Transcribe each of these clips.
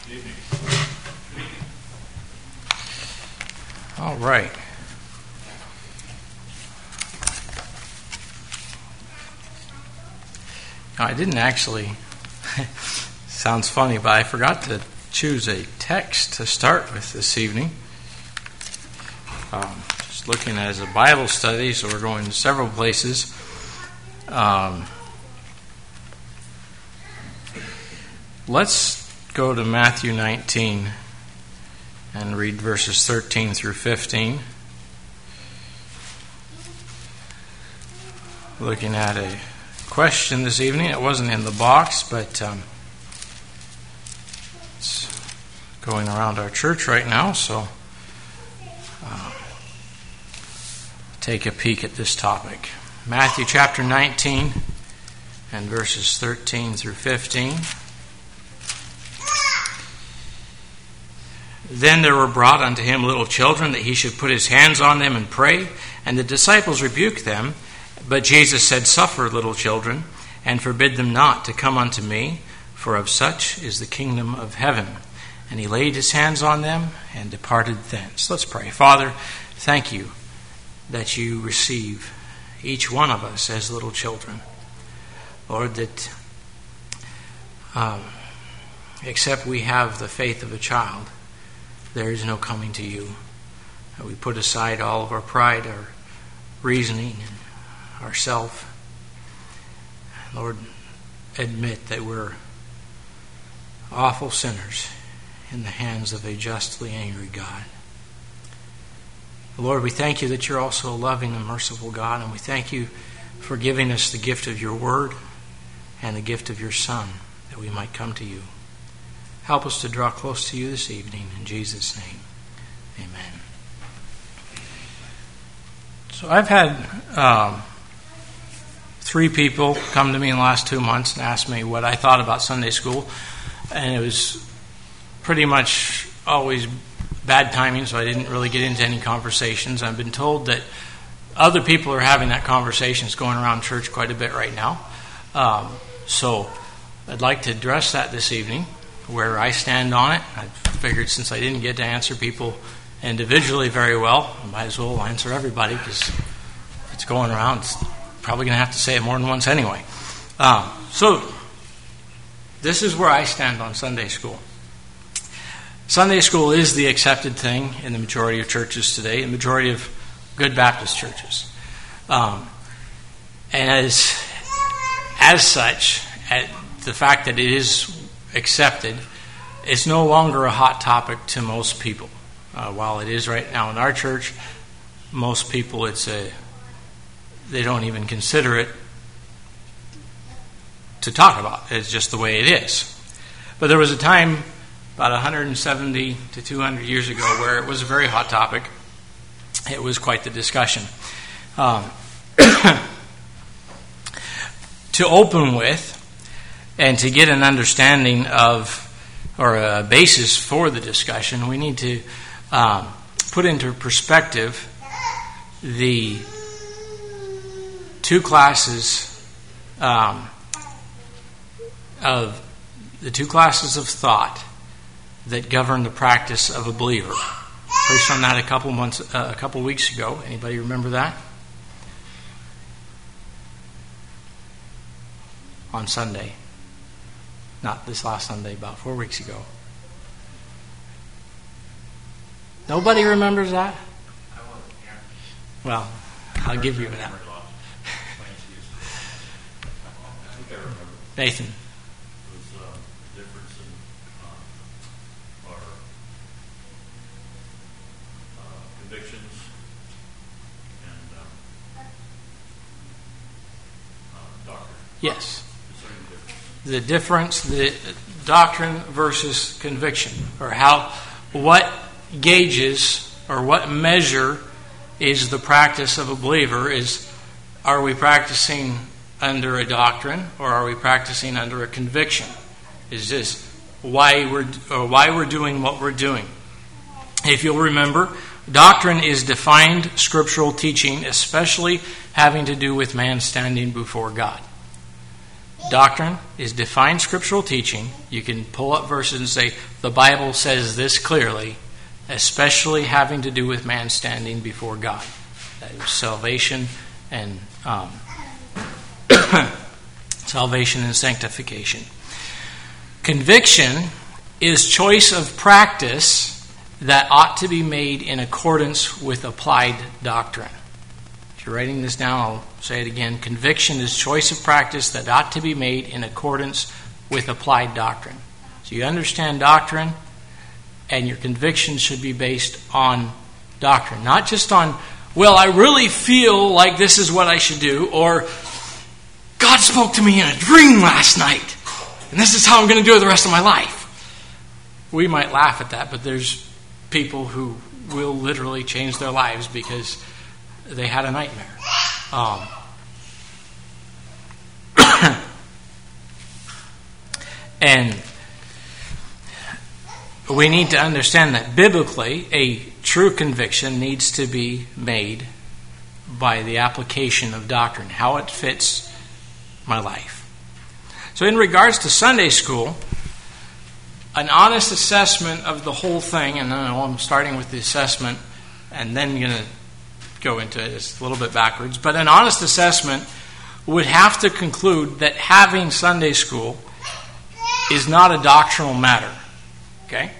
All right. I didn't actually, sounds funny, but I forgot to choose a text to start with this evening. Just looking as a Bible study, so we're going to several places. Let's go to Matthew 19 and read verses 13 through 15. Looking at a question this evening. It wasn't in the box, but it's going around our church right now, so take a peek at this topic. Matthew chapter 19 and verses 13 through 15. Then there were brought unto him little children, that he should put his hands on them and pray. And the disciples rebuked them. But Jesus said, Suffer little children, and forbid them not to come unto me, for of such is the kingdom of heaven. And he laid his hands on them and departed thence. Let's pray. Father, thank you that you receive each one of us as little children. Lord, that except we have the faith of a child, there is no coming to you. We put aside all of our pride, our reasoning, and ourself. Lord, admit that we're awful sinners in the hands of a justly angry God. Lord, we thank you that you're also a loving and merciful God, and we thank you for giving us the gift of your word and the gift of your Son, that we might come to you. Help us to draw close to you this evening. In Jesus' name, amen. So I've had 3 people come to me in the last 2 months and ask me what I thought about Sunday school. And it was pretty much always bad timing, so I didn't really get into any conversations. I've been told that other people are having that conversation. It's going around church quite a bit right now. So I'd like to address that this evening, where I stand on it. I figured since I didn't get to answer people individually very well, I might as well answer everybody, because if it's going around, it's probably going to have to say it more than once anyway. So this is where I stand on Sunday school. Sunday school is the accepted thing in the majority of churches today, the majority of good Baptist churches. And as such, the fact that it is accepted, it's no longer a hot topic to most people. While it is right now in our church, most people they don't even consider it to talk about. It's just the way it is. But there was a time about 170 to 200 years ago where it was a very hot topic. It was quite the discussion. To open with, and to get an understanding of, or a basis for the discussion, we need to put into perspective the 2 classes of thought that govern the practice of a believer. Preached on that a couple weeks ago. Anybody remember that? On Sunday. Not this last Sunday, about 4 weeks ago. Nobody remembers that? Well, I'll give you that. Nathan. It was the difference in our convictions and doctrine. Yes. The difference, the doctrine versus conviction, or what gauges or what measure is the practice of a believer. Are we practicing under a doctrine, or are we practicing under a conviction? Is this why we're doing what we're doing? If you'll remember, doctrine is defined scriptural teaching, especially having to do with man standing before God. Doctrine is defined scriptural teaching. You can pull up verses and say, the Bible says this clearly, especially having to do with man standing before God. That is salvation and salvation and sanctification. Conviction is choice of practice that ought to be made in accordance with applied doctrine. If you're writing this down, I'll say it again. Conviction is choice of practice that ought to be made in accordance with applied doctrine. So you understand doctrine, and your conviction should be based on doctrine. Not just on, well, I really feel like this is what I should do, or God spoke to me in a dream last night, and this is how I'm going to do it the rest of my life. We might laugh at that, but there's people who will literally change their lives because they had a nightmare. And we need to understand that biblically, a true conviction needs to be made by the application of doctrine, how it fits my life. So in regards to Sunday school, an honest assessment of the whole thing, and I know I'm starting with the assessment and then going to go into it. It's a little bit backwards, but an honest assessment would have to conclude that having Sunday school is not a doctrinal matter. Okay?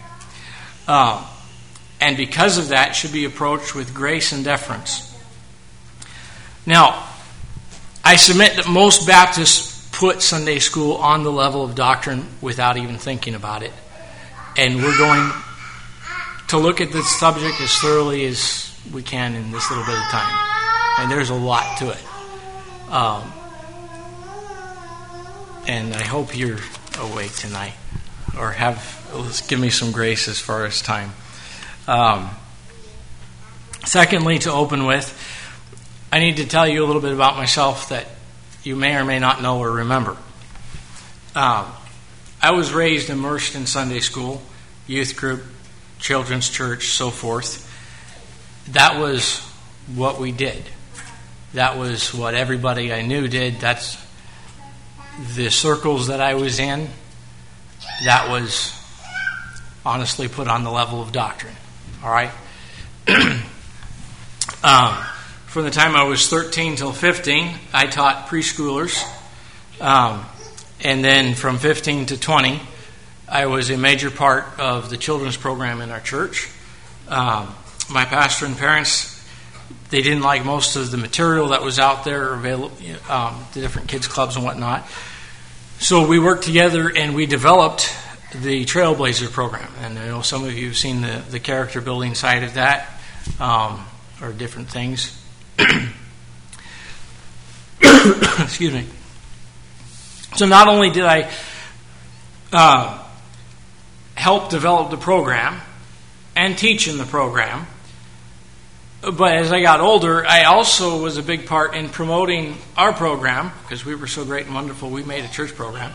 And because of that, should be approached with grace and deference. Now, I submit that most Baptists put Sunday school on the level of doctrine without even thinking about it. And we're going to look at this subject as thoroughly as we can in this little bit of time. And there's a lot to it. And I hope you're awake tonight, or give me some grace as far as time. Secondly, to open with, I need to tell you a little bit about myself that you may or may not know or remember. I was raised immersed in Sunday school, youth group, children's church, so forth. That was what we did. That was what everybody I knew did. That's the circles that I was in. That was honestly put on the level of doctrine. All right? From the time I was 13 till 15, I taught preschoolers. And then from 15 to 20, I was a major part of the children's program in our church. My pastor and parents, they didn't like most of the material that was out there available, the different kids clubs and whatnot. So we worked together and we developed the Trailblazer program. And I know some of you have seen the character building side of that, or different things. Excuse me. So not only did I help develop the program and teach in the program, but as I got older, I also was a big part in promoting our program, because we were so great and wonderful, we made a church program,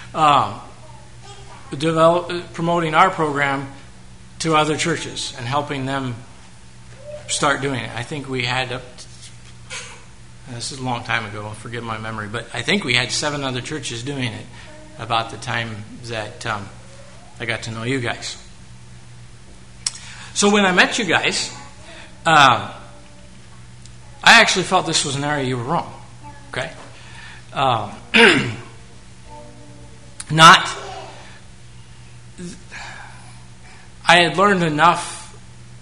promoting our program to other churches and helping them start doing it. I think we had this is a long time ago, forgive my memory, but I think we had 7 other churches doing it about the time that I got to know you guys. So when I met you guys, I actually felt this was an area you were wrong. Okay? I had learned enough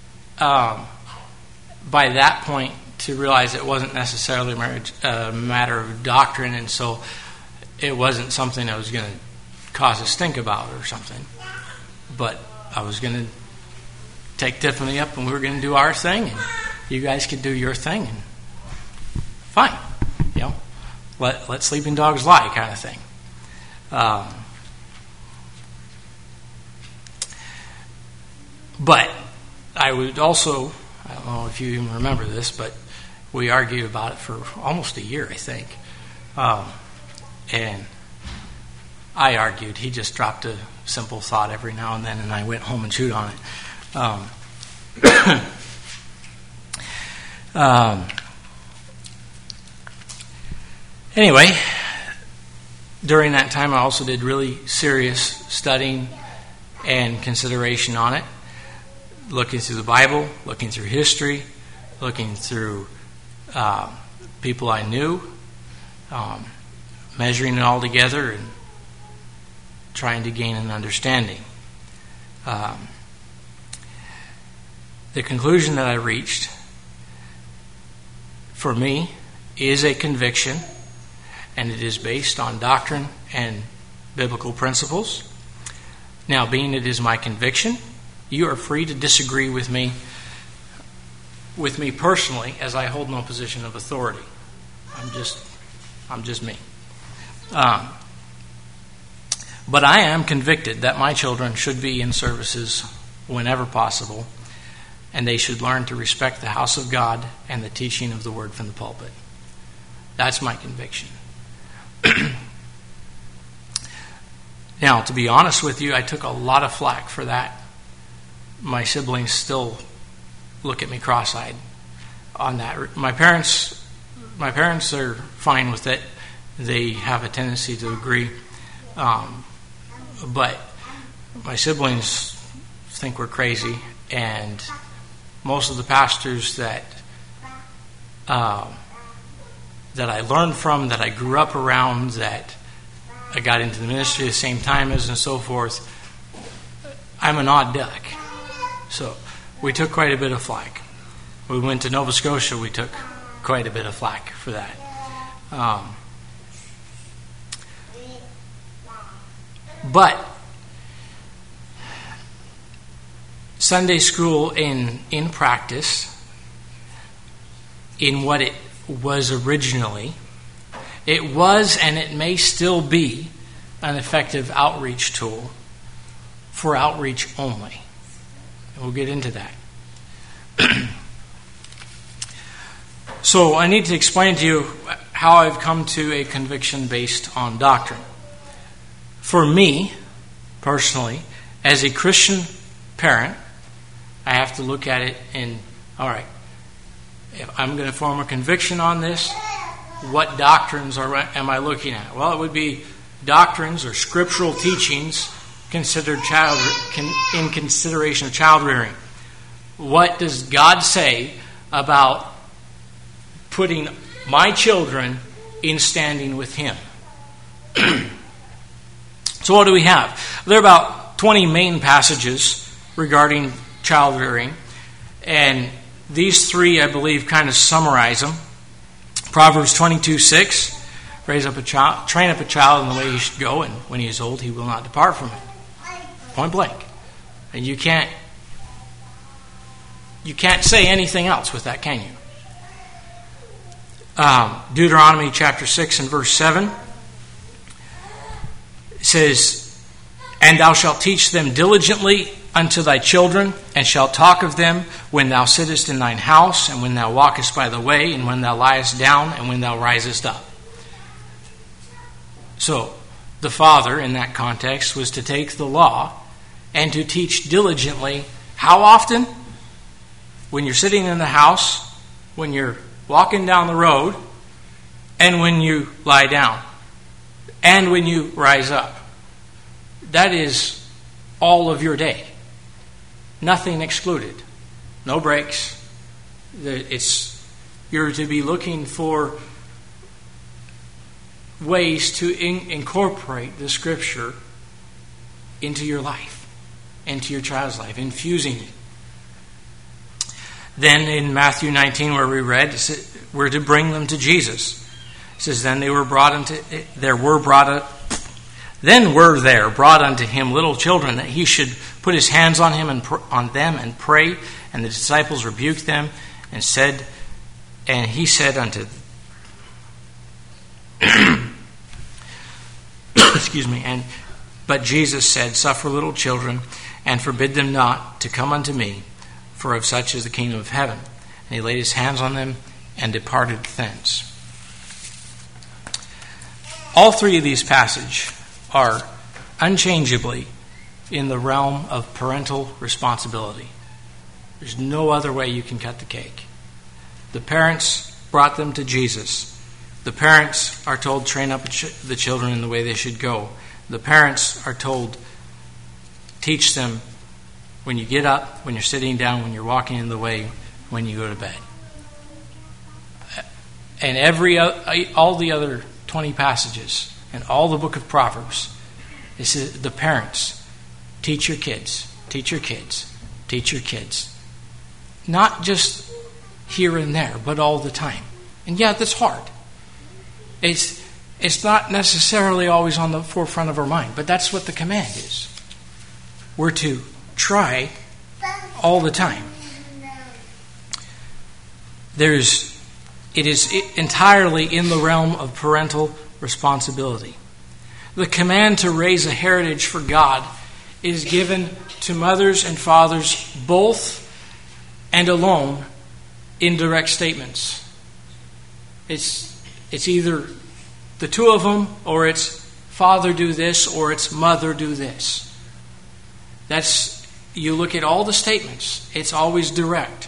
by that point to realize it wasn't necessarily a matter of doctrine, and so it wasn't something I was going to cause a stink about or something. But I was going to take Tiffany up and we were going to do our thing, and you guys could do your thing, and fine. You know, let sleeping dogs lie kind of thing. But I would also, I don't know if you even remember this, but we argued about it for almost a year, I think. And I argued. He just dropped a simple thought every now and then, and I went home and chewed on it. Anyway, During that time, I also did really serious studying and consideration on it, looking through the Bible, looking through history, looking through people I knew, measuring it all together and trying to gain an understanding. The conclusion that I reached, for me, is a conviction, and it is based on doctrine and biblical principles. Now, being it is my conviction, you are free to disagree with me personally, as I hold no position of authority. I'm just me. But I am convicted that my children should be in services whenever possible, and they should learn to respect the house of God and the teaching of the word from the pulpit. That's my conviction. Now, to be honest with you, I took a lot of flack for that. My siblings still look at me cross-eyed on that. My parents are fine with it. They have a tendency to agree. But my siblings think we're crazy, and most of the pastors that I learned from, that I grew up around, that I got into the ministry at the same time as, and so forth, I'm an odd duck. So we took quite a bit of flack. We went to Nova Scotia, we took quite a bit of flack for that. But Sunday school in practice, in what it was originally, it was and it may still be an effective outreach tool for outreach only. And we'll get into that. So I need to explain to you how I've come to a conviction based on doctrine. For me, personally, as a Christian parent, I have to look at it and, all right, if I'm going to form a conviction on this, what doctrines am I looking at? Well, it would be doctrines or scriptural teachings considered in consideration of child rearing. What does God say about putting my children in standing with Him? So what do we have? There are about 20 main passages regarding child rearing, and these three, I believe, kind of summarize them. Proverbs 22:6, train up a child in the way he should go, and when he is old, he will not depart from it. Point blank. And you can't say anything else with that, can you? Deuteronomy chapter 6 and verse 7 says, "And thou shalt teach them diligently unto thy children, and shalt talk of them when thou sittest in thine house, and when thou walkest by the way, and when thou liest down, and when thou risest up." So, the father, in that context, was to take the law and to teach diligently. How often? When you're sitting in the house, when you're walking down the road, and when you lie down, and when you rise up. That is all of your day. Nothing excluded. No breaks. You're to be looking for ways to incorporate the Scripture into your life, into your child's life, infusing it. Then in Matthew 19, where we read, we're to bring them to Jesus. It says, Then were there brought unto him little children, that he should put his hands on them and pray. And the disciples rebuked them and he said unto excuse me, but Jesus said, Suffer little children, and forbid them not to come unto me, for of such is the kingdom of heaven. And he laid his hands on them and departed thence. All three of these passages are unchangeably in the realm of parental responsibility. There's no other way you can cut the cake. The parents brought them to Jesus. The parents are told, train up the children in the way they should go. The parents are told, teach them when you get up, when you're sitting down, when you're walking in the way, when you go to bed. And all the other 20 passages and all the book of Proverbs, it says the parents, teach your kids, teach your kids, teach your kids. Not just here and there, but all the time. And yeah, that's hard. It's not necessarily always on the forefront of our mind, but that's what the command is. We're to try all the time. It is entirely in the realm of parental responsibility. The command to raise a heritage for God is given to mothers and fathers both and alone in direct statements. It's either the two of them, or it's father do this, or it's mother do this. You look at all the statements, it's always direct.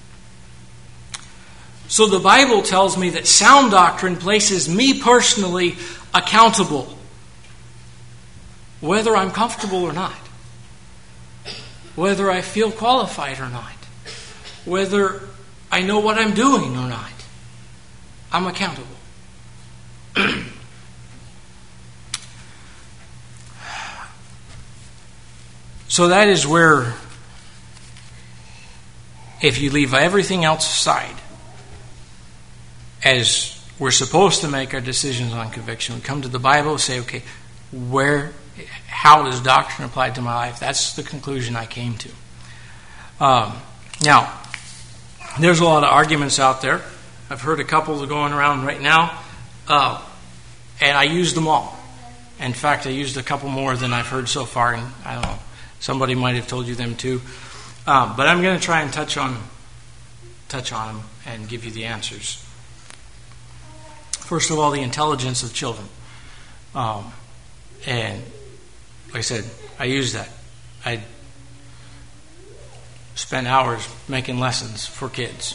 So the Bible tells me that sound doctrine places me personally accountable, whether I'm comfortable or not, whether I feel qualified or not, whether I know what I'm doing or not. I'm accountable. So that is where, if you leave everything else aside, as we're supposed to make our decisions on conviction, we come to the Bible and say, okay, how does doctrine apply to my life? That's the conclusion I came to. Now, there's a lot of arguments out there. I've heard a couple going around right now, and I used them all. In fact, I used a couple more than I've heard so far, and I don't know, somebody might have told you them too. But I'm going to try and touch on them and give you the answers. First of all, the intelligence of children. And like I said, I use that. I spent hours making lessons for kids.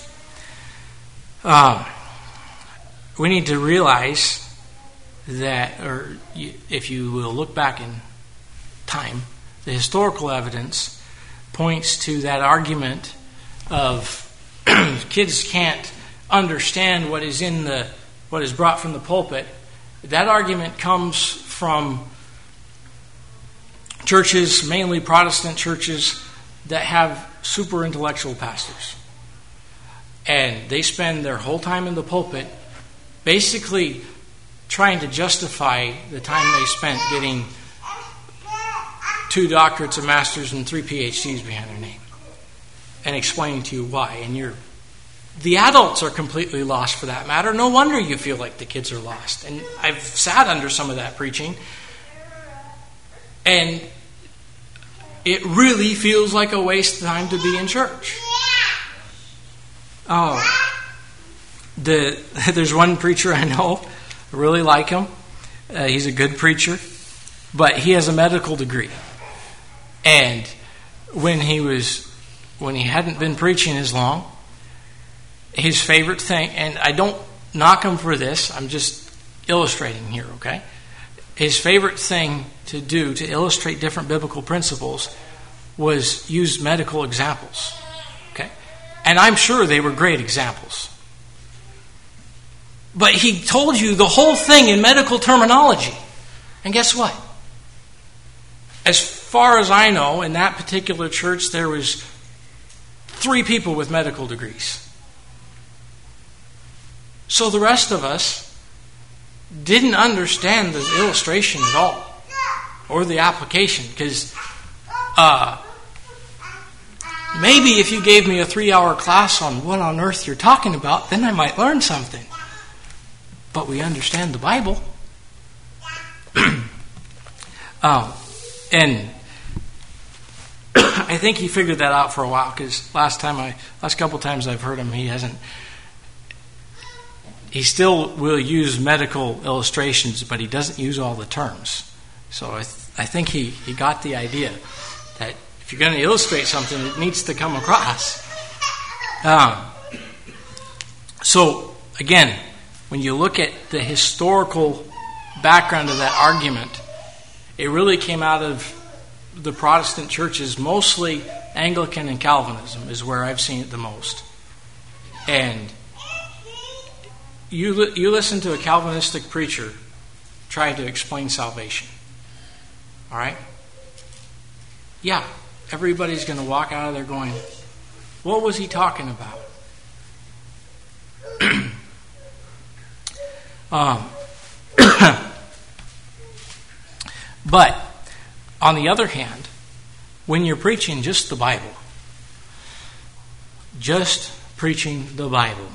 We need to realize that, or if you will look back in time, the historical evidence points to that argument of kids can't understand what is brought from the pulpit. That argument comes from churches, mainly Protestant churches, that have super intellectual pastors. And they spend their whole time in the pulpit basically trying to justify the time they spent getting 2 doctorates, a master's, and 3 PhDs behind their name, and explaining to you why. And the adults are completely lost for that matter. No wonder you feel like the kids are lost. And I've sat under some of that preaching, and it really feels like a waste of time to be in church. There's one preacher I know, I really like him. He's a good preacher, but he has a medical degree. And when he hadn't been preaching as long, his favorite thing, and I don't knock him for this, I'm just illustrating here, okay? His favorite thing to do to illustrate different biblical principles was use medical examples, okay? And I'm sure they were great examples. But he told you the whole thing in medical terminology. And guess what? As far as I know, in that particular church, there was 3 people with medical degrees. So the rest of us didn't understand the illustration at all, or the application, because maybe if you gave me a 3-hour class on what on earth you're talking about, then I might learn something. But we understand the Bible. And I think he figured that out for a while, because last couple times I've heard him, he still will use medical illustrations, but he doesn't use all the terms. So I think he got the idea that if you're going to illustrate something, it needs to come across. So again, when you look at the historical background of that argument, it really came out of the Protestant churches, mostly Anglican and Calvinism is where I've seen it the most. And you listen to a Calvinistic preacher try to explain salvation. All right? Yeah, everybody's going to walk out of there going, what was he talking about? But, on the other hand, when you're preaching just the Bible, just preaching the Bible,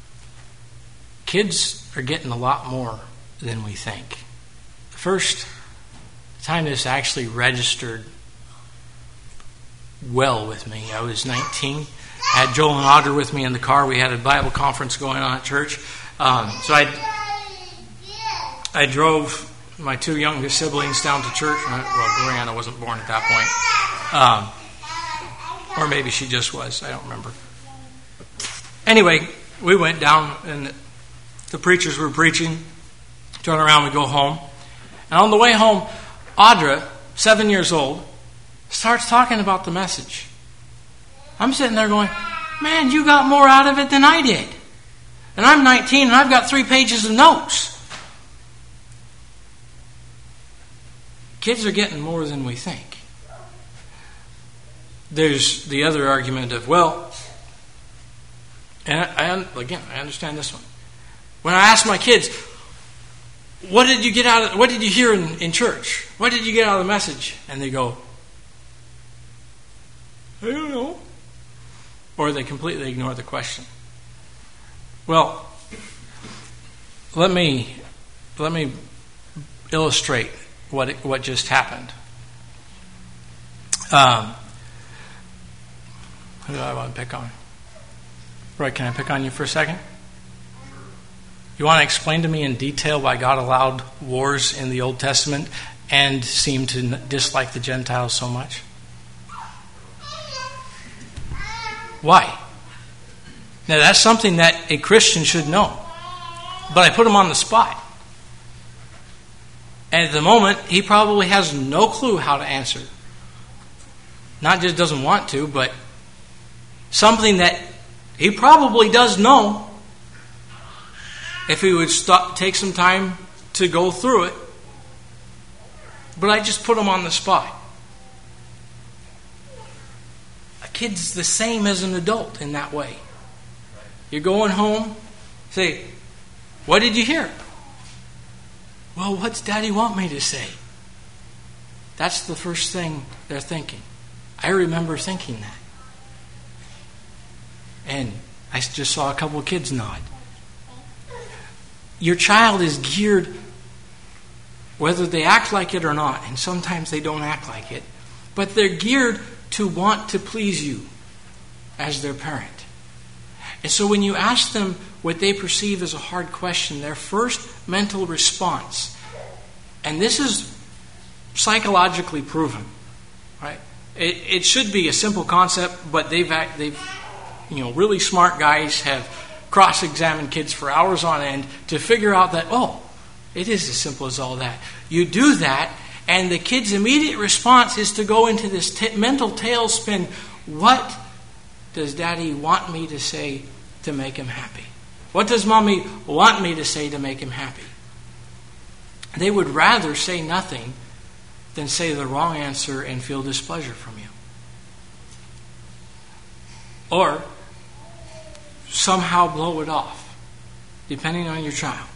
kids are getting a lot more than we think. The first time this actually registered well with me, I was 19. I had Joel and Audra with me in the car. We had a Bible conference going on at church. So I drove my two youngest siblings down to church. Well, Brianna wasn't born at that point. Or maybe she just was. I don't remember. Anyway, we went down and the preachers were preaching. Turn around, we go home. And on the way home, Audra, 7 years old, starts talking about the message. I'm sitting there going, man, you got more out of it than I did. And I'm 19 and I've got 3 pages of notes. Kids are getting more than we think. There's the other argument of, well, and I understand this one. When I ask my kids, what did you hear in church? What did you get out of the message? And they go, I don't know. Or they completely ignore the question. Well, let me illustrate what just happened. Who do I want to pick on? Roy, can I pick on you for a second? You want to explain to me in detail why God allowed wars in the Old Testament and seemed to dislike the Gentiles so much? Why? Now that's something that a Christian should know. But I put him on the spot. And at the moment, he probably has no clue how to answer. Not just doesn't want to, but something that he probably does know if he would take some time to go through it. But I just put him on the spot. A kid's the same as an adult in that way. You're going home, say, what did you hear? Well, what's Daddy want me to say? That's the first thing they're thinking. I remember thinking that. And I just saw a couple of kids nod. Your child is geared, whether they act like it or not, and sometimes they don't act like it, but they're geared to want to please you as their parent. And so when you ask them what they perceive as a hard question, their first mental response, and this is psychologically proven, right? It should be a simple concept, but they've really smart guys have cross-examined kids for hours on end to figure out that, it is as simple as all that. You do that, and the kid's immediate response is to go into this mental tailspin. What does Daddy want me to say to make him happy? What does Mommy want me to say to make him happy? They would rather say nothing than say the wrong answer and feel displeasure from you. Or somehow blow it off, depending on your child.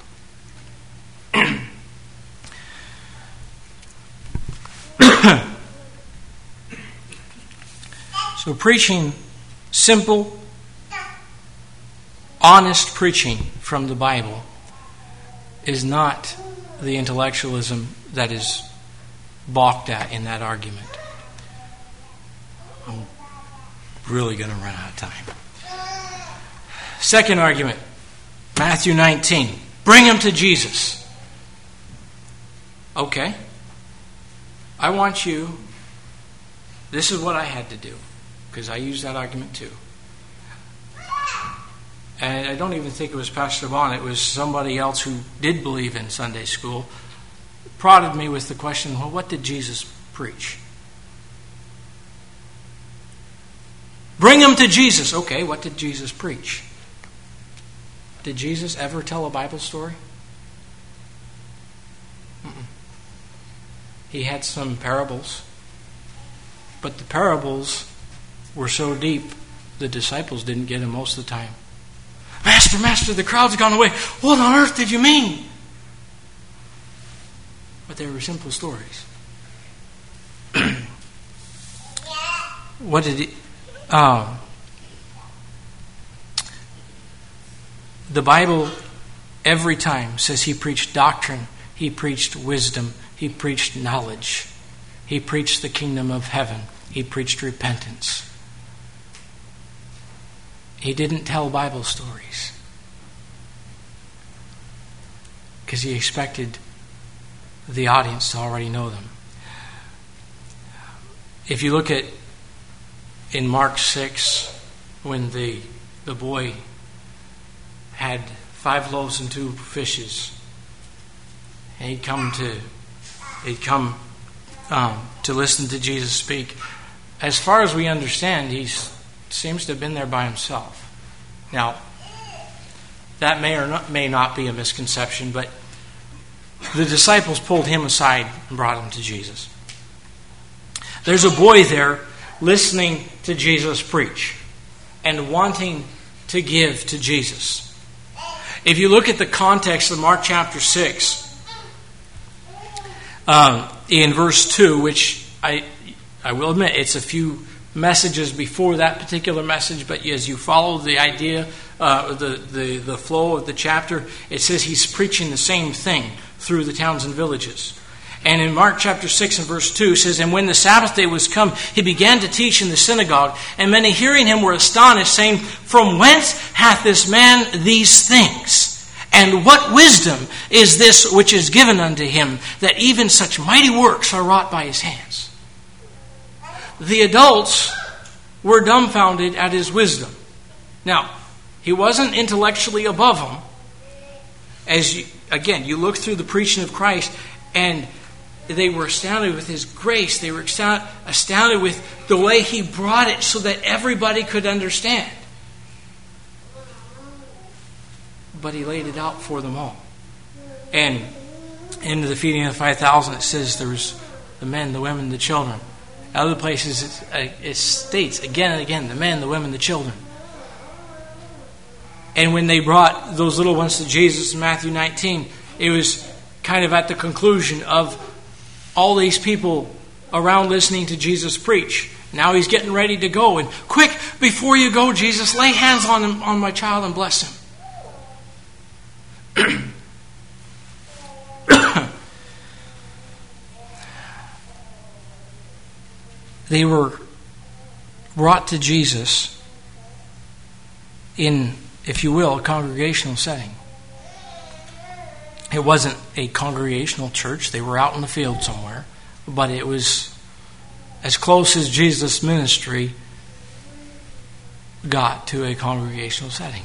So preaching, simple, honest preaching from the Bible is not the intellectualism that is balked at in that argument. I'm really going to run out of time. Second argument, Matthew 19. Bring him to Jesus. Okay. I want you, this is what I had to do, because I use that argument too. and I don't even think it was Pastor Bond, it was somebody else who did believe in Sunday school, prodded me with the question, well, what did Jesus preach? Bring them to Jesus. Okay, what did Jesus preach? Did Jesus ever tell a Bible story? He had some parables, but the parables were so deep, the disciples didn't get them most of the time. Master, the crowd's gone away. What on earth did you mean? But they were simple stories. What did he... the Bible every time says he preached doctrine, he preached wisdom, he preached knowledge, he preached the kingdom of heaven, he preached repentance. He didn't tell Bible stories because he expected the audience to already know them. If you look at in Mark 6, when the boy had 5 loaves and 2 fishes, and he'd come to listen to Jesus speak. As far as we understand, he seems to have been there by himself. Now, that may not be a misconception, but the disciples pulled him aside and brought him to Jesus. There's a boy there listening to Jesus preach and wanting to give to Jesus. If you look at the context of Mark chapter 6, in verse 2, which I will admit it's a few messages before that particular message, but as you follow the idea, the flow of the chapter, it says he's preaching the same thing through the towns and villages. And in Mark chapter 6 and verse 2 it says, "And when the Sabbath day was come, he began to teach in the synagogue, and many hearing him were astonished, saying, From whence hath this man these things? And what wisdom is this which is given unto him, that even such mighty works are wrought by his hands?" The adults were dumbfounded at his wisdom. Now, he wasn't intellectually above them. As you look through the preaching of Christ, and they were astounded with his grace. They were astounded with the way he brought it so that everybody could understand. But he laid it out for them all. And in the feeding of the 5,000, it says there was the men, the women, the children. Other places, it states again and again, the men, the women, the children. And when they brought those little ones to Jesus in Matthew 19, it was kind of at the conclusion of all these people around listening to Jesus preach. Now he's getting ready to go. And quick, before you go, Jesus, lay hands on him, on my child, and bless him. They were brought to Jesus in, if you will, a congregational setting. It wasn't a congregational church. They were out in the field somewhere. But it was as close as Jesus' ministry got to a congregational setting.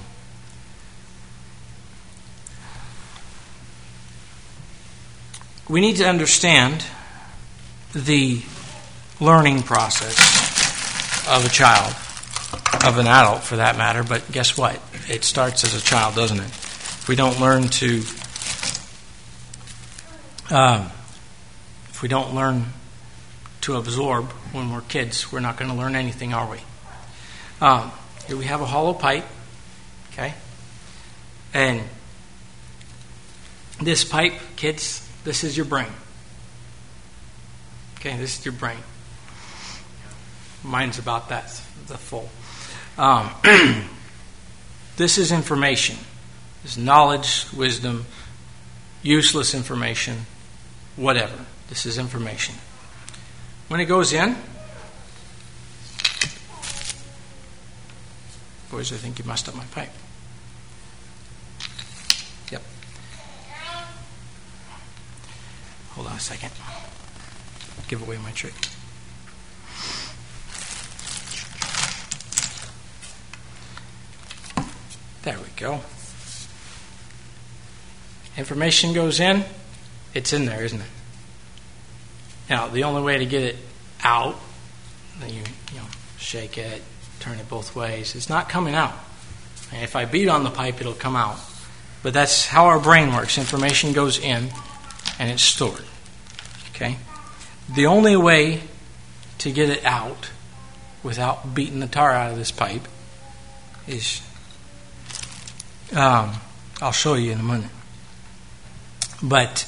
We need to understand the learning process of a child, of an adult for that matter, but guess what? It starts as a child, doesn't it? If we don't learn to absorb when we're kids, we're not going to learn anything, are we? Here we have a hollow pipe, okay? And this pipe, kids, this is your brain. Okay, this is your brain. Mine's about that, the full. This is information. This is knowledge, wisdom, useless information, whatever. This is information. When it goes in, boys, I think you messed up my pipe. Yep. Hold on a second. Give away my trick. There we go. Information goes in. It's in there, isn't it? Now, the only way to get it out, you shake it, turn it both ways. It's not coming out. And if I beat on the pipe, it'll come out. But that's how our brain works. Information goes in, and it's stored. Okay? The only way to get it out without beating the tar out of this pipe is, I'll show you in a minute. But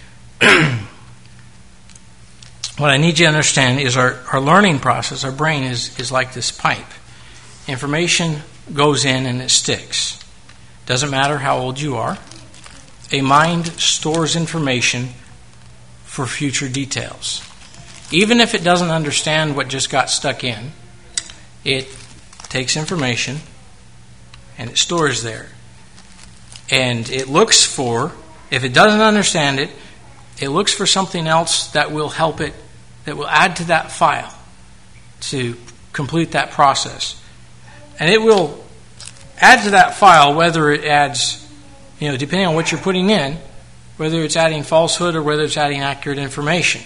what I need you to understand is our learning process, our brain is like this pipe. Information goes in and it sticks. Doesn't matter how old you are. A mind stores information for future details. Even if it doesn't understand what just got stuck in, it takes information and it stores there. And it looks for, if it doesn't understand it, it looks for something else that will help it, that will add to that file to complete that process. And it will add to that file whether it adds, depending on what you're putting in, whether it's adding falsehood or whether it's adding accurate information.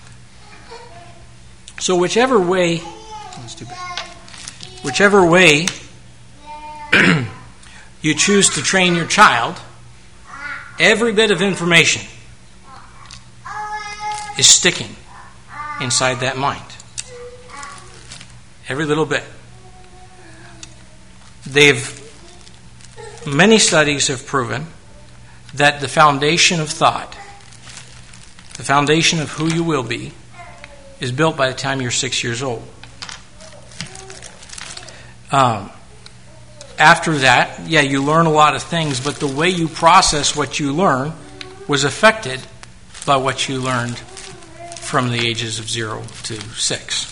So whichever way you choose to train your child, every bit of information is sticking inside that mind. Every little bit. Many studies have proven that the foundation of thought, the foundation of who you will be, is built by the time you're 6 years old. After that, you learn a lot of things, but the way you process what you learn was affected by what you learned from the ages of 0 to 6.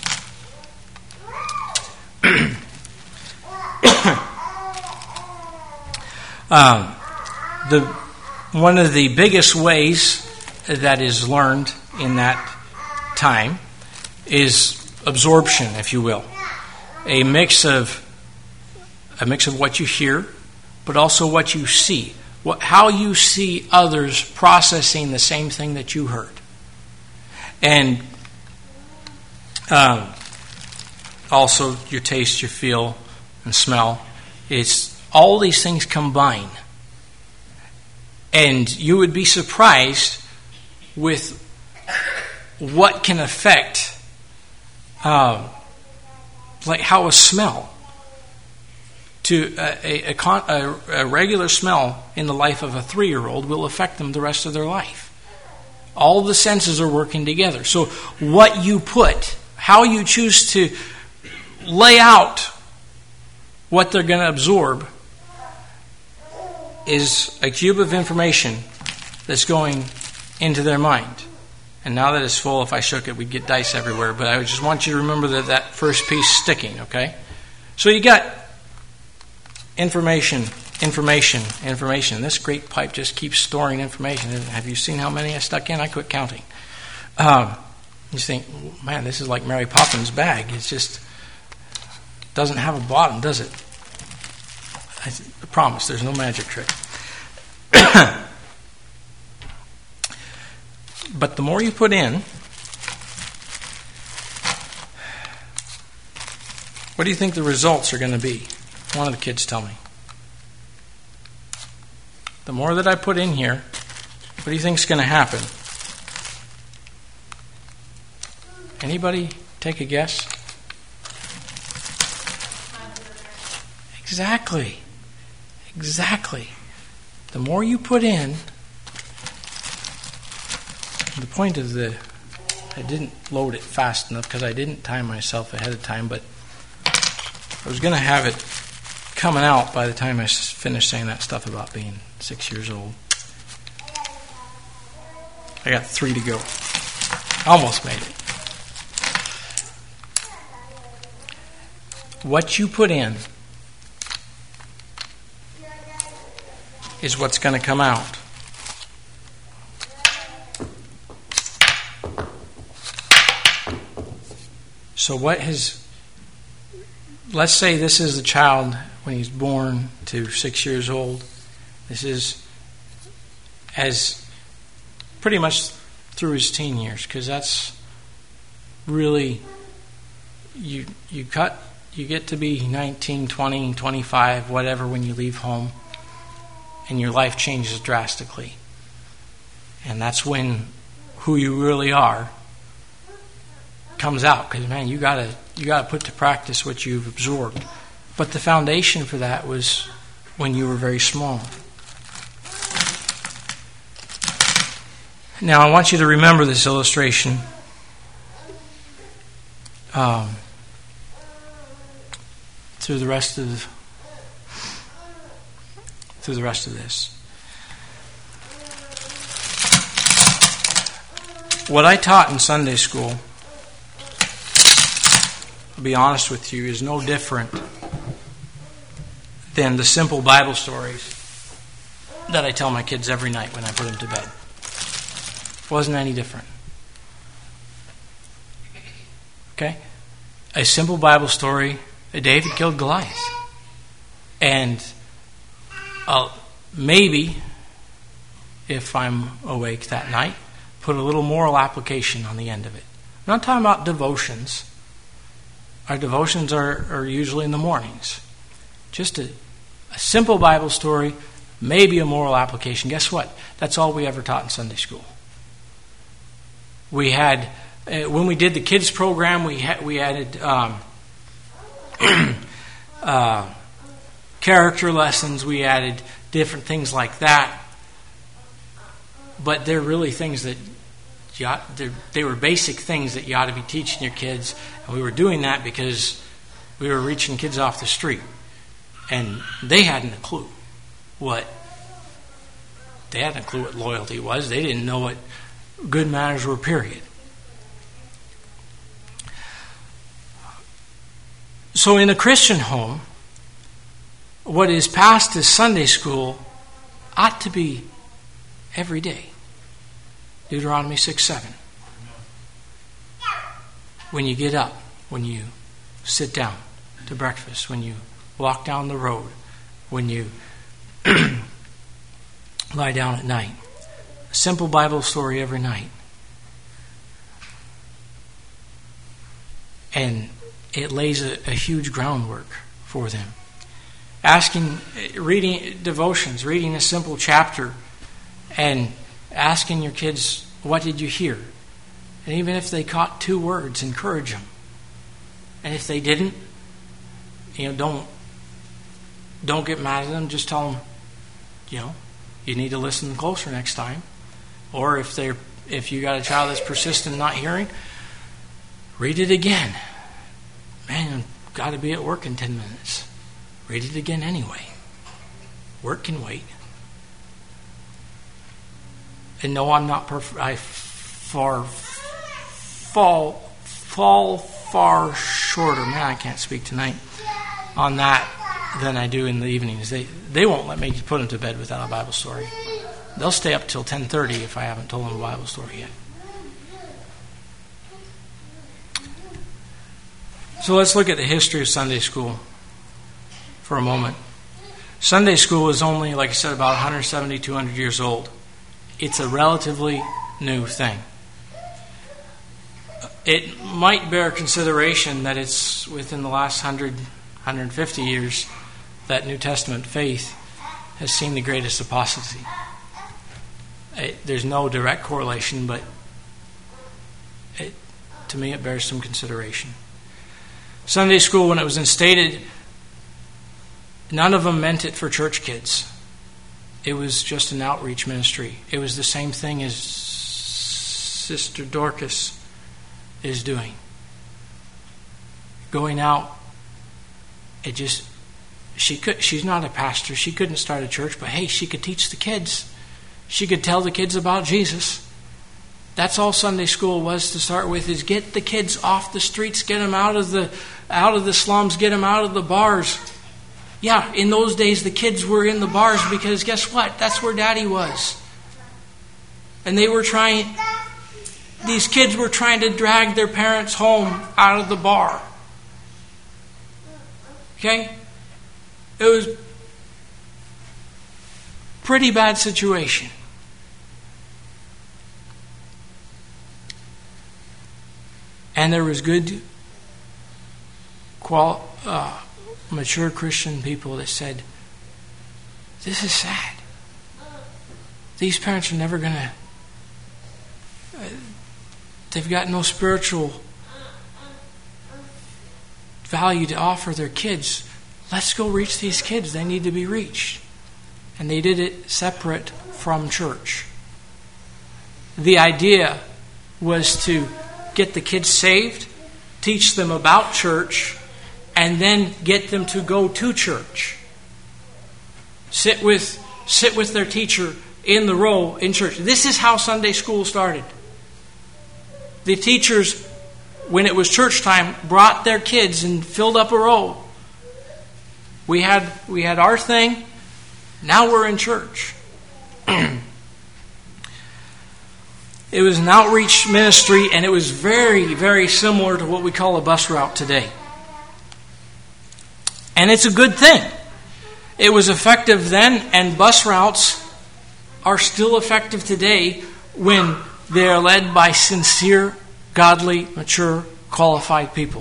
One of the biggest ways that is learned in that time is absorption, if you will. A mix of what you hear, but also what you see. How you see others processing the same thing that you heard. And also your taste, your feel, and smell. It's all these things combine. And you would be surprised with what can affect, like how a smell, to a regular smell in the life of a 3-year-old will affect them the rest of their life. All the senses are working together. So what you put, how you choose to lay out what they're going to absorb is a cube of information that's going into their mind. And now that it's full, if I shook it, we'd get dice everywhere. But I just want you to remember that first piece sticking, okay? So you got information. This great pipe just keeps storing information. Have you seen how many I stuck in? I quit counting. You think, man, this is like Mary Poppins' bag. It just doesn't have a bottom, does it? I promise, there's no magic trick. But the more you put in, what do you think the results are going to be? One of the kids tell me. The more that I put in here, what do you think is going to happen? Anybody take a guess? Exactly. The more you put in, the point of I didn't load it fast enough because I didn't time myself ahead of time, but I was going to have it coming out by the time I finished saying that stuff about being 6 years old. I got 3 to go. Almost made it. What you put in is what's going to come out. So let's say this is a child when he's born to 6 years old. This is as pretty much through his teen years, because that's really, you get to be 19, 20, 25, whatever, when you leave home, and your life changes drastically. And that's when who you really are comes out, because man, you gotta put to practice what you've absorbed. But the foundation for that was when you were very small. Now I want you to remember this illustration through the rest of this. What I taught in Sunday school, I'll be honest with you, is no different than the simple Bible stories that I tell my kids every night when I put them to bed. Wasn't any different. Okay? A simple Bible story, David killed Goliath. And maybe, if I'm awake that night, put a little moral application on the end of it. I'm not talking about devotions. Our devotions are usually in the mornings. Just a simple Bible story, maybe a moral application. Guess what? That's all we ever taught in Sunday school. We had, when we did the kids program, we added character lessons. We added different things like that. But they're really things that they were basic things that you ought to be teaching your kids. And we were doing that because we were reaching kids off the street. And they hadn't a clue what loyalty was. They didn't know what good manners were, period. So in a Christian home, what is passed as Sunday school ought to be every day. Deuteronomy 6:7. When you get up, when you sit down to breakfast, when you walk down the road, when you lie down at night. A simple Bible story every night. And it lays a huge groundwork for them. Reading devotions, reading a simple chapter, and asking your kids, what did you hear? And even if they caught 2 words, encourage them. And if they didn't, don't get mad at them. Just tell them, you need to listen closer next time. Or if you got a child that's persistent not hearing, read it again. Man, I've got to be at work in 10 minutes. Read it again anyway. Work can wait. And no, I'm not perfect. I fall far shorter. Man, I can't speak tonight on that than I do in the evenings. They won't let me put them to bed without a Bible story. They'll stay up till 10:30 if I haven't told them a Bible story yet. So let's look at the history of Sunday school for a moment. Sunday school is only, like I said, about 170, 200 years old. It's a relatively new thing. It might bear consideration that it's within the last 100, 150 years that New Testament faith has seen the greatest apostasy. There's no direct correlation, but to me it bears some consideration. Sunday school, when it was instated, none of them meant it for church kids. It was just an outreach ministry. It was the same thing as Sister Dorcas is doing. Going out, she's not a pastor. She couldn't start a church, but hey, she could teach the kids. She could tell the kids about Jesus. That's all Sunday school was to start with, is get the kids off the streets, get them out of the slums, get them out of the bars. Yeah, in those days the kids were in the bars because guess what? That's where Daddy was. And these kids were trying to drag their parents home out of the bar. Okay? It was a pretty bad situation. And there was good, mature Christian people that said, this is sad. These parents are never going to... they've got no spiritual value to offer their kids. Let's go reach these kids. They need to be reached. And they did it separate from church. The idea was to get the kids saved, teach them about church, and then get them to go to church. Sit with their teacher in the row in church. This is how Sunday school started. The teachers, when it was church time, brought their kids and filled up a row. We had our thing. Now we're in church. It was an outreach ministry, and it was very, very similar to what we call a bus route today. And it's a good thing. It was effective then, and bus routes are still effective today when they are led by sincere, godly, mature, qualified people.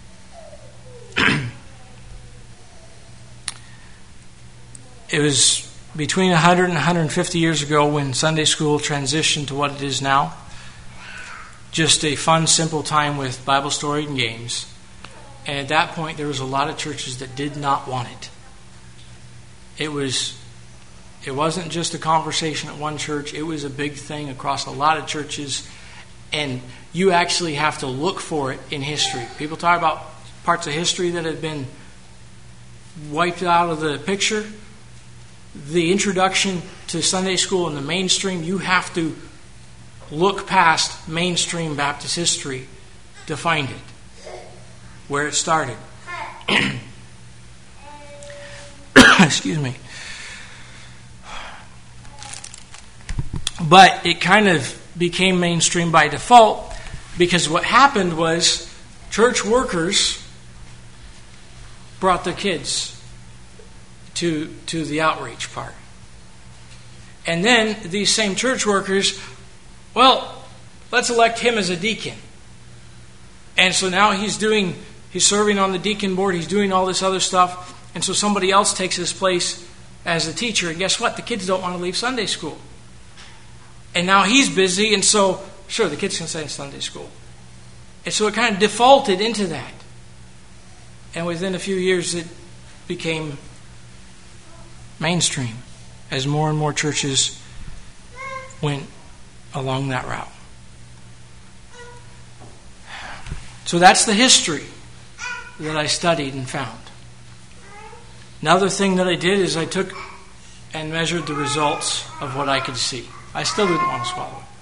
It was between 100 and 150 years ago when Sunday school transitioned to what it is now. Just a fun, simple time with Bible story and games. And at that point, there was a lot of churches that did not want it. It wasn't just a conversation at one church. It was a big thing across a lot of churches. And you actually have to look for it in history. People talk about parts of history that have been wiped out of the picture. The introduction to Sunday school in the mainstream, you have to look past mainstream Baptist history to find it, where it started. Excuse me. But it kind of became mainstream by default, because what happened was church workers brought their kids to the outreach part. And then these same church workers, well, let's elect him as a deacon. And so now he's serving on the deacon board, he's doing all this other stuff, and so somebody else takes his place as a teacher. And guess what? The kids don't want to leave Sunday school. And now he's busy, and so, sure, the kids can stay in Sunday school. And so it kind of defaulted into that. And within a few years, it became mainstream as more and more churches went along that route. So that's the history that I studied and found. Another thing that I did is I took and measured the results of what I could see. I still didn't want to swallow it.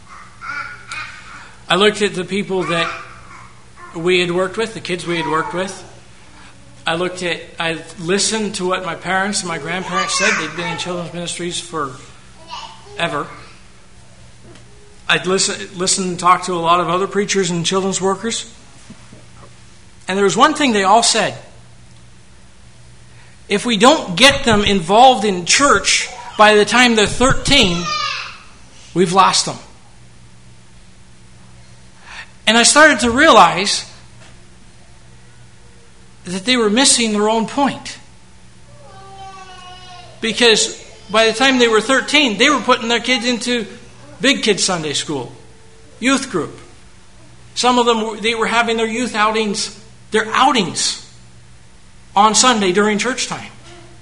I looked at the people that we had worked with, the kids we had worked with. I listened to what my parents and my grandparents said. They'd been in children's ministries forever. I'd listen and talk to a lot of other preachers and children's workers. And there was one thing they all said. If we don't get them involved in church by the time they're 13, we've lost them. And I started to realize that they were missing their own point. Because by the time they were 13, they were putting their kids into big kids Sunday school, youth group. Some of them, they were having their youth outings, their outings on Sunday during church time.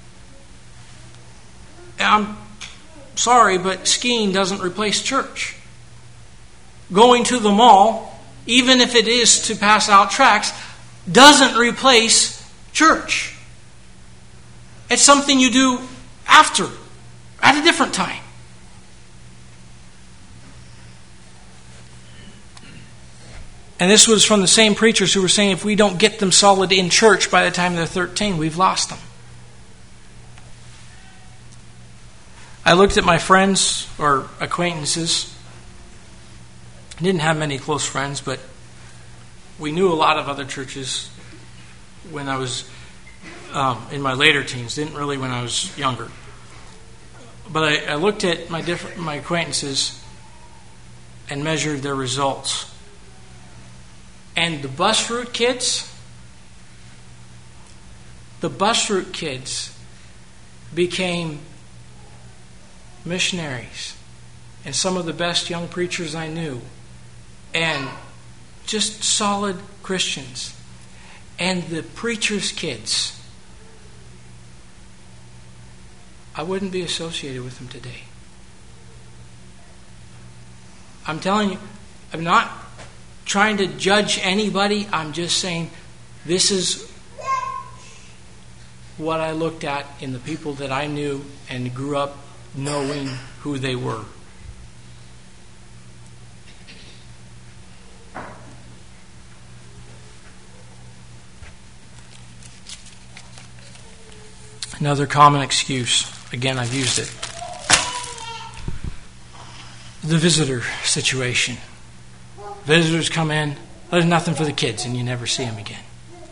I'm sorry, but skiing doesn't replace church. Going to the mall, even if it is to pass out tracts, doesn't replace church. It's something you do after, at a different time. And this was from the same preachers who were saying if we don't get them solid in church by the time they're 13, we've lost them. I looked at my friends or acquaintances. I didn't have many close friends, but we knew a lot of other churches when I was in my later teens. Didn't really when I was younger. But I looked at my acquaintances and measured their results. And the bus route kids became missionaries and some of the best young preachers I knew, and just solid Christians. And the preachers' kids, I wouldn't be associated with them today. I'm telling you, I'm not trying to judge anybody. I'm just saying this is what I looked at in the people that I knew and grew up knowing who they were. Another common excuse. Again, I've used it. The visitor situation. Visitors come in, there's nothing for the kids, and you never see them again.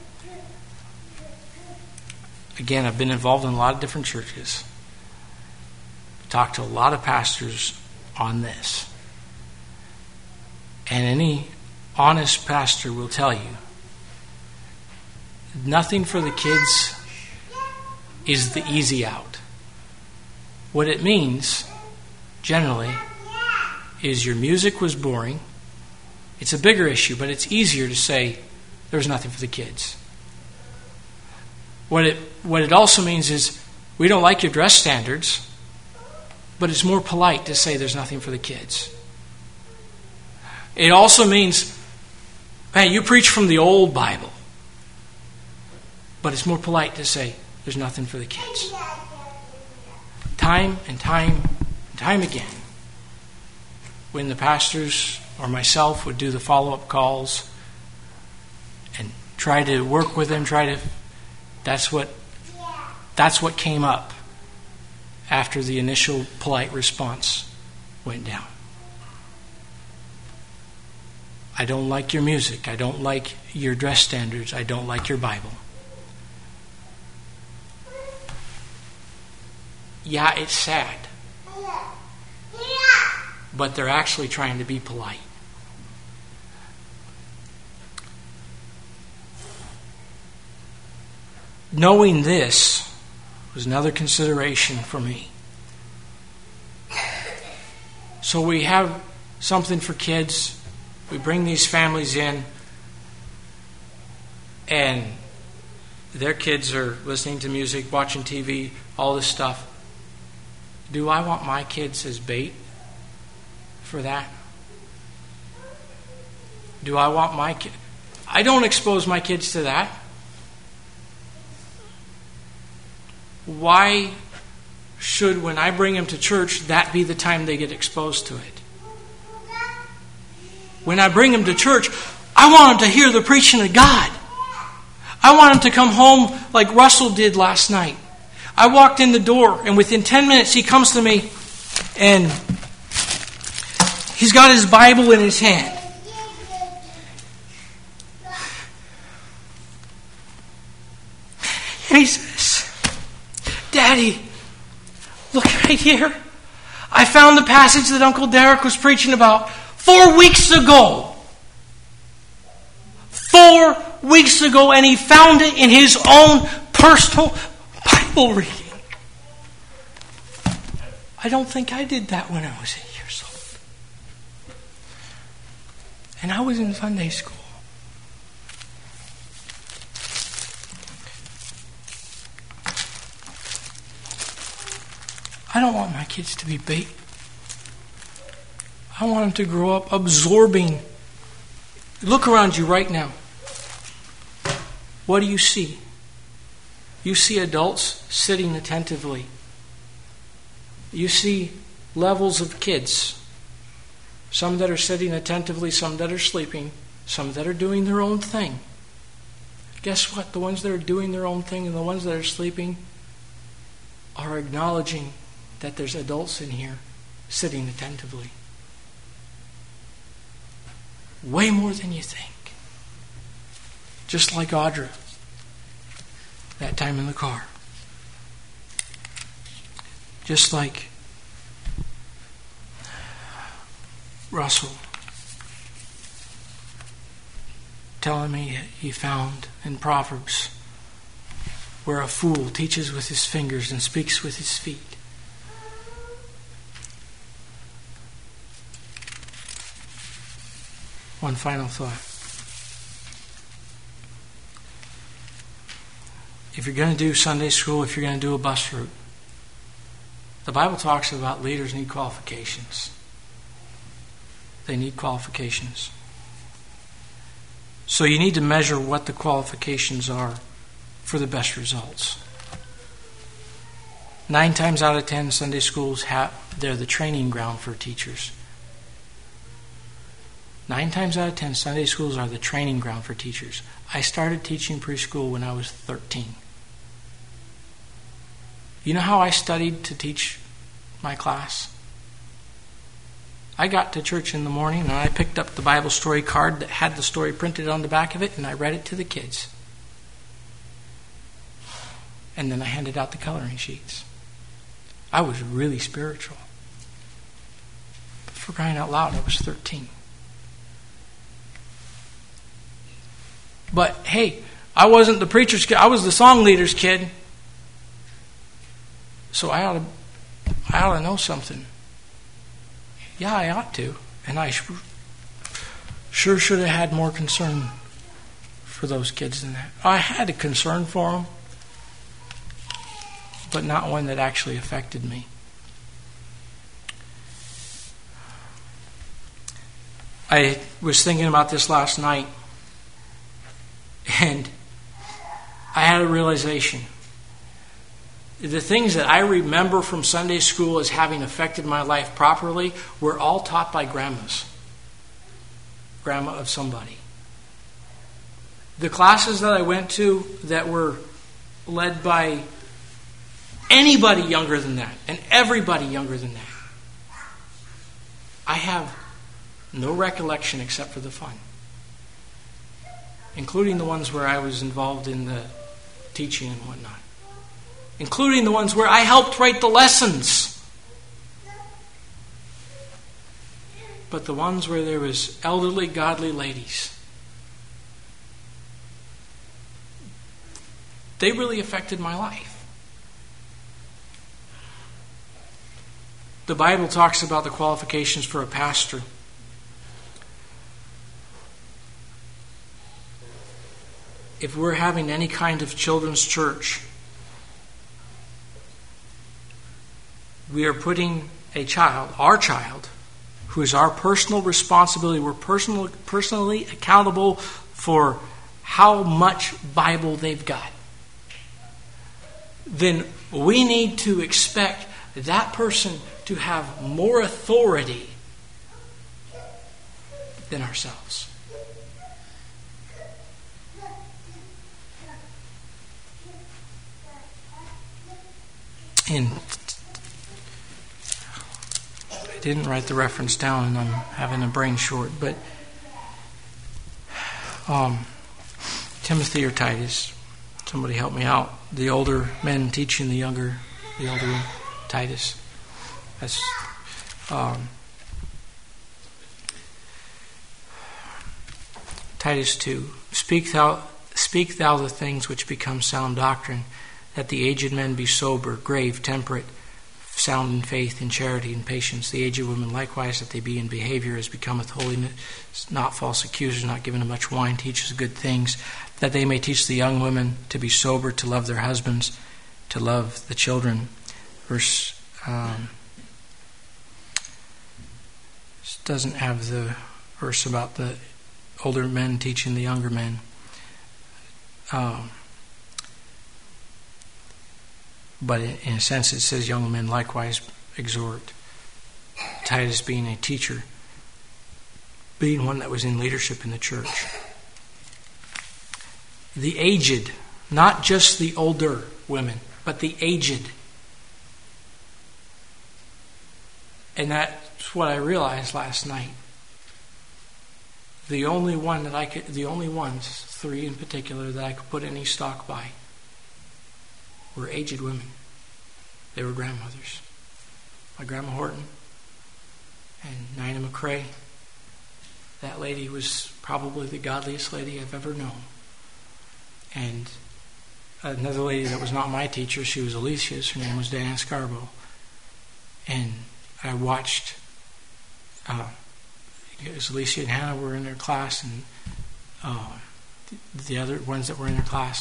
Again, I've been involved in a lot of different churches. Talked to a lot of pastors on this. And any honest pastor will tell you, nothing for the kids is the easy out. What it means, generally, is your music was boring. It's a bigger issue, but it's easier to say there's nothing for the kids. What it also means is we don't like your dress standards, but it's more polite to say there's nothing for the kids. It also means, hey, you preach from the old Bible, but it's more polite to say there's nothing for the kids. Time and time and time again, when the pastors or myself would do the follow-up calls and try to work with them, that's what came up after the initial polite response went down. I don't like your music. I don't like your dress standards. I don't like your Bible. Yeah, it's sad. But they're actually trying to be polite. Knowing this was another consideration for me. So we have something for kids. We bring these families in, and their kids are listening to music, watching TV, all this stuff. Do I want my kids as bait for that? Do I want my kids? I don't expose my kids to that. Why should, when I bring them to church, that be the time they get exposed to it? When I bring them to church, I want them to hear the preaching of God. I want them to come home like Russell did last night. I walked in the door, and within 10 minutes he comes to me, and he's got his Bible in his hand. And he says, Daddy, look right here. I found the passage that Uncle Derek was preaching about 4 weeks ago. 4 weeks ago, and he found it in his own personal Bible reading. I don't think I did that when I was 8 years old. And I was in Sunday school. I don't want my kids to be bait. I want them to grow up absorbing. Look around you right now. What do you see? You see adults sitting attentively. You see levels of kids. Some that are sitting attentively, some that are sleeping, some that are doing their own thing. Guess what? The ones that are doing their own thing and the ones that are sleeping are acknowledging that there's adults in here sitting attentively. Way more than you think. Just like Audra. that time in the car. Just like Russell telling me he found in Proverbs where a fool teaches with his fingers and speaks with his feet. One final thought. If you're going to do Sunday school, if you're going to do a bus route, the Bible talks about leaders need qualifications. They need qualifications. So you need to measure what the qualifications are for the best results. 9 times out of 10, Sunday schools they're the training ground for teachers. 9 times out of 10, Sunday schools are the training ground for teachers. I started teaching preschool when I was 13. You know how I studied to teach my class? I got to church in the morning and I picked up the Bible story card that had the story printed on the back of it and I read it to the kids. And then I handed out the coloring sheets. I was really spiritual. But for crying out loud, I was 13. But hey, I wasn't the preacher's kid. I was the song leader's kid. So I ought to know something. Yeah, I ought to. And I sure should have had more concern for those kids than that. I had a concern for them, but not one that actually affected me. I was thinking about this last night, and I had a realization. The things that I remember from Sunday school as having affected my life properly were all taught by grandmas. Grandma of somebody. The classes that I went to that were led by anybody younger than that, and everybody younger than that, I have no recollection except for the fun. Including the ones where I was involved in the teaching and whatnot. Including the ones where I helped write the lessons. But the ones where there was elderly, godly ladies, they really affected my life. The Bible talks about the qualifications for a pastor. If we're having any kind of children's church, we are putting a child, our child, who is our personal responsibility. We're personally accountable for how much Bible they've got. Then we need to expect that person to have more authority than ourselves. And I didn't write the reference down and I'm having a brain short, but Timothy or Titus, somebody help me out. The older men teaching the older Titus. That's Titus 2. Speak thou the things which become sound doctrine, that the aged men be sober, grave, temperate, sound in faith, in charity, and patience. The aged women likewise, that they be in behavior as becometh holiness, not false accusers, not given to much wine, teachers good things, that they may teach the young women to be sober, to love their husbands, to love the children. Verse doesn't have the verse about the older men teaching the younger men. But in a sense it says young men likewise exhort. Titus being a teacher, being one that was in leadership in the church. The aged, not just the older women, but the aged. And that's what I realized last night. The only ones, 3 in particular, that I could put any stock by were aged women. They were grandmothers. My Grandma Horton and Nina McCrae. That lady was probably the godliest lady I've ever known. And another lady that was not my teacher, she was Alicia's. Her name was Diana Scarborough. And I watched, Alicia and Hannah were in their class, and the other ones that were in their class.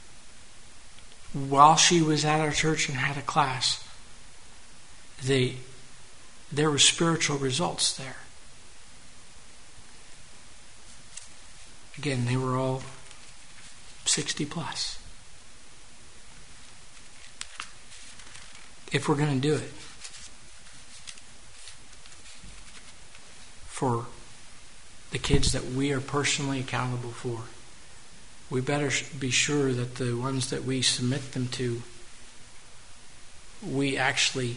While she was at our church and had a class, there were spiritual results there. Again, they were all 60 plus. If we're going to do it for the kids that we are personally accountable for, we better be sure that the ones that we submit them to, we actually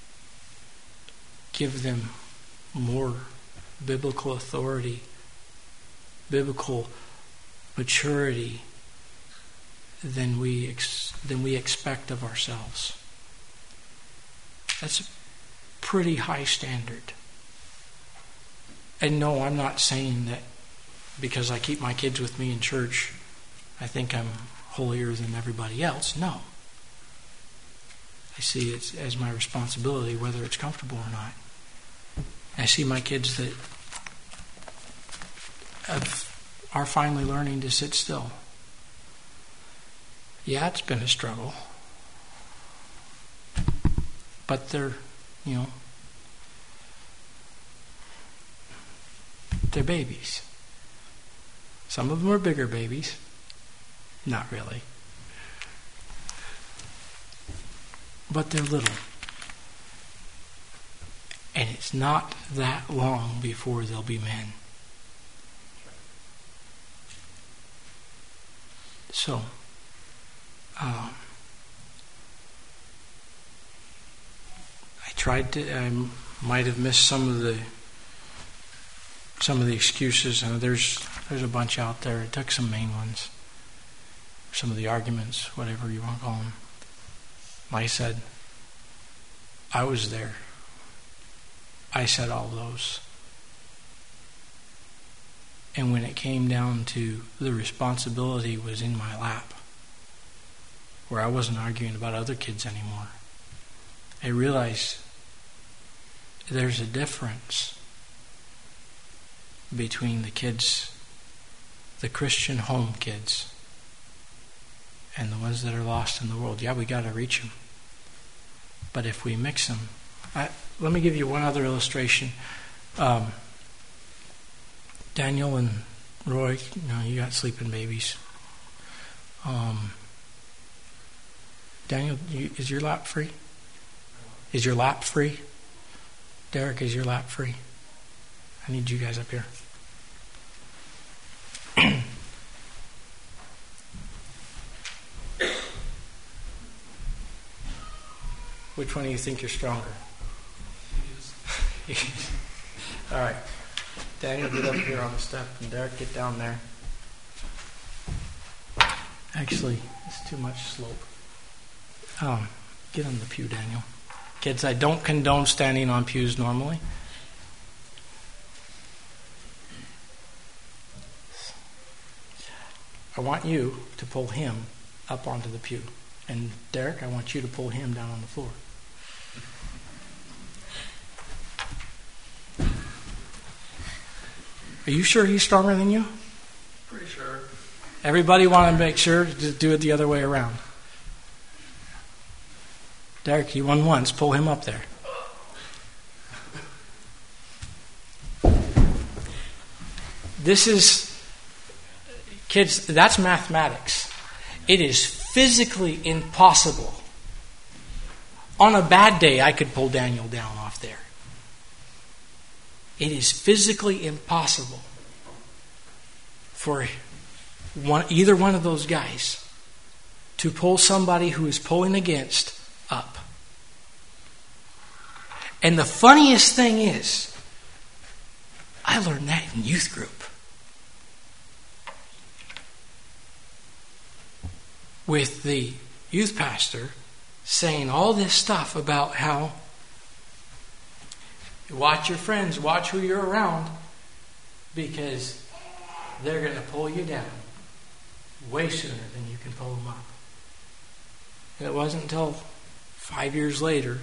give them more biblical authority, biblical maturity than we expect of ourselves. That's a pretty high standard. And no, I'm not saying that because I keep my kids with me in church, I think I'm holier than everybody else. No. I see it as my responsibility, whether it's comfortable or not. I see my kids that are finally learning to sit still. Yeah, it's been a struggle. But they're babies. Some of them are bigger babies. Not really. But they're little. And it's not that long before they'll be men. So, I might have missed some of the excuses. There's a bunch out there. I took some main ones. Some of the arguments, whatever you want to call them. Like I said, I was there. I said all those. And when it came down to the responsibility was in my lap, where I wasn't arguing about other kids anymore, I realized there's a difference between the kids, the Christian home kids, and the ones that are lost in the world. Yeah, we got to reach them. But if we mix them, let me give you one other illustration. Daniel and Roy, you got sleeping babies. Daniel, is your lap free? Is your lap free? Derek, is your lap free? I need you guys up here. Which one do you think you're stronger? All right. Daniel, get up here on the step, and Derek, get down there. Actually, it's too much slope. Get on the pew, Daniel. Kids, I don't condone standing on pews normally. I want you to pull him up onto the pew. And Derek, I want you to pull him down on the floor. Are you sure he's stronger than you? Pretty sure. Everybody want to make sure to do it the other way around. Derek, he won once. Pull him up there. This is, kids, that's mathematics. It is physically impossible. On a bad day, I could pull Daniel down off there. It is physically impossible for either one of those guys to pull somebody who is pulling against up. And the funniest thing is, I learned that in youth group. With the youth pastor saying all this stuff about how watch your friends, watch who you're around, because they're going to pull you down way sooner than you can pull them up. And it wasn't until 5 years later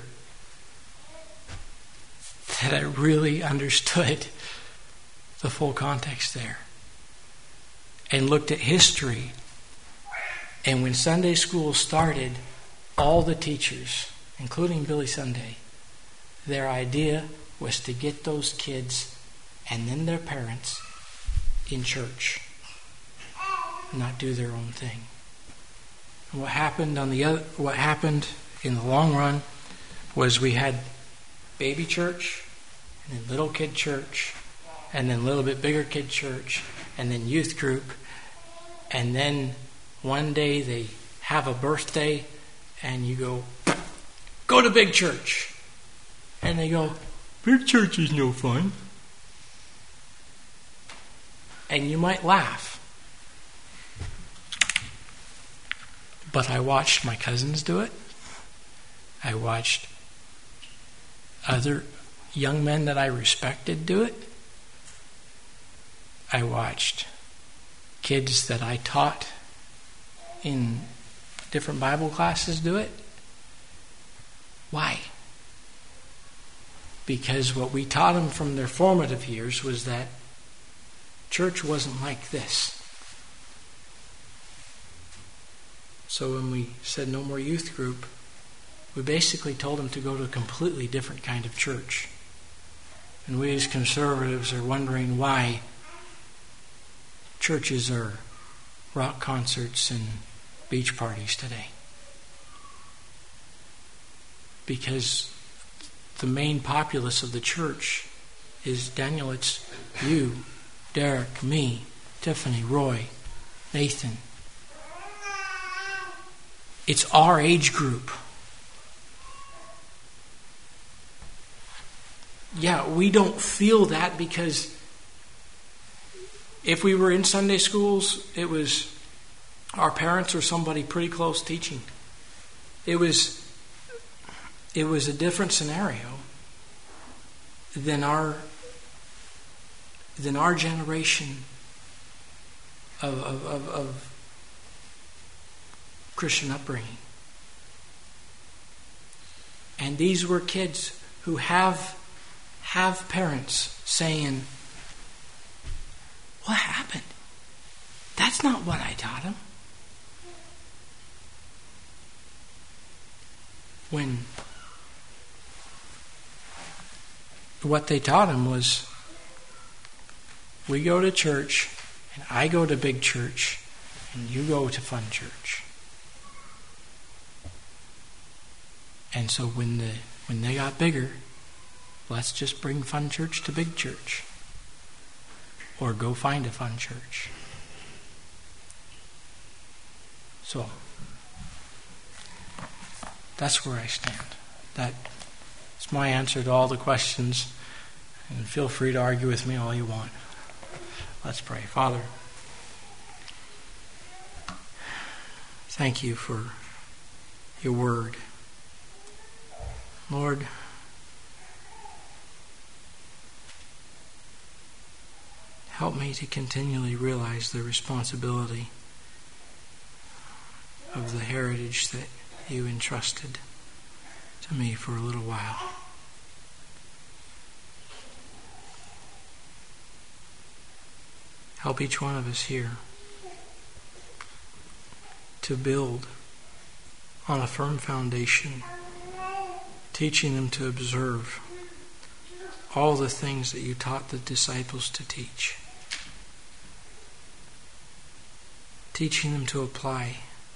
that I really understood the full context there and looked at history. And when Sunday school started, all the teachers, including Billy Sunday, their idea was to get those kids and then their parents in church, not do their own thing. And what happened in the long run was we had baby church, and then little kid church, and then a little bit bigger kid church, and then youth group, and then one day they have a birthday, and you go to big church. And they go, big church is no fun. And you might laugh. But I watched my cousins do it. I watched other young men that I respected do it. I watched kids that I taught in different Bible classes do it. Why? Because what we taught them from their formative years was that church wasn't like this. So when we said no more youth group, we basically told them to go to a completely different kind of church. And we as conservatives are wondering why churches are rock concerts and beach parties today. Because the main populace of the church is, Daniel, it's you, Derek, me, Tiffany, Roy, Nathan. It's our age group. Yeah, we don't feel that because if we were in Sunday schools, it was our parents or somebody pretty close teaching. It was a different scenario than our generation of Christian upbringing. And these were kids who have parents saying, what happened? That's not what I taught him. When what they taught him was, we go to church, and I go to big church, and you go to fun church. And so when they got bigger, let's just bring fun church to big church. Or go find a fun church. So, that's where I stand. That's my answer to all the questions. And feel free to argue with me all you want. Let's pray. Father, thank you for your word. Lord, help me to continually realize the responsibility of the heritage that you entrusted to me for a little while. Help each one of us here to build on a firm foundation, teaching them to observe all the things that you taught the disciples to teach. Teaching them to apply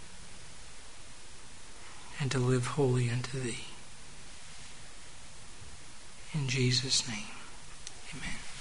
and to live holy unto thee. In Jesus' name, amen.